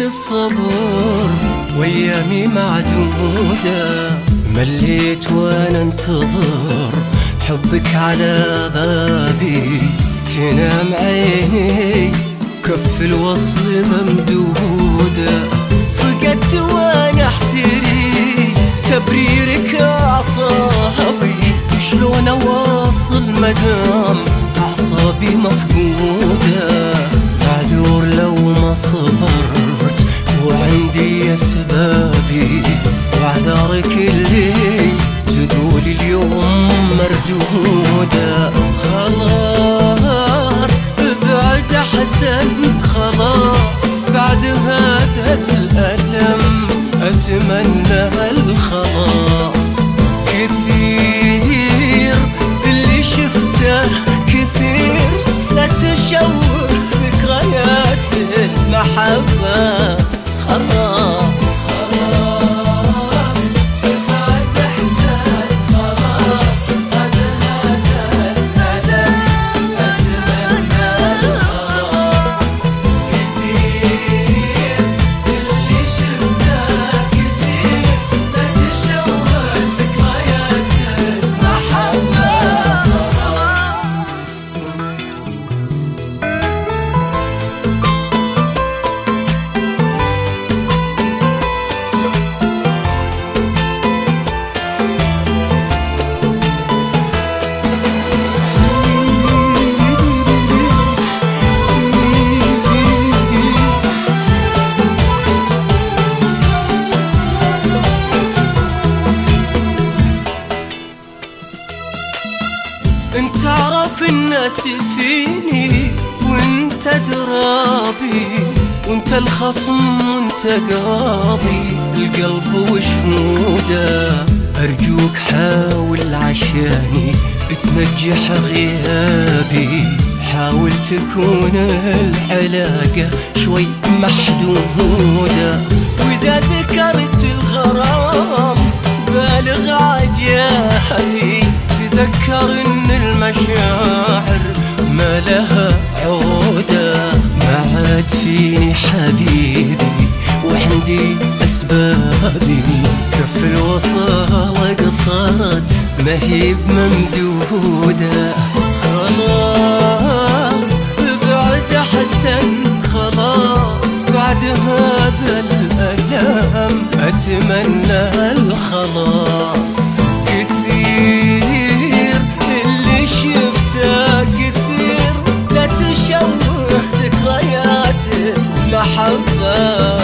الصبر وايامي معدودة، مليت وانا انتظر حبك على بابي، تنام عيني كف الوصل ممدودة، فقدت وانا احتري تبريرك اعصابي، شلون اواصل مدام اعصابي مفقودة، معذور لو ما صبرت وعندي اسبابي، واعذارك اللي تقول اليوم مردودة، خلاص ابعد احسن، خلاص بعد هذا الألم اتمنى الخلاص، كثير اللي شفته كثير، لا تشوه ذكريات المحبة، خلاص انت عرف الناس فيني وانت درابي، وانت الخصم وانت قاضي القلب وشهوده، ارجوك حاول عشاني تنجح غيابي، حاول تكون العلاقة شوي محدودة، واذا ذكرت الغرام بالغ عجابي، تذكر ان المشاعر ما لها عودة، ما عاد فيني حبيبي وعندي اسبابي، كف الوصال قصرت ما هي بممدودة، خلاص ابعد احسن، خلاص بعد هذا الألم اتمنى الخلاص، كثير اللي شفته كثير، لا تشوه ذكريات المحبة.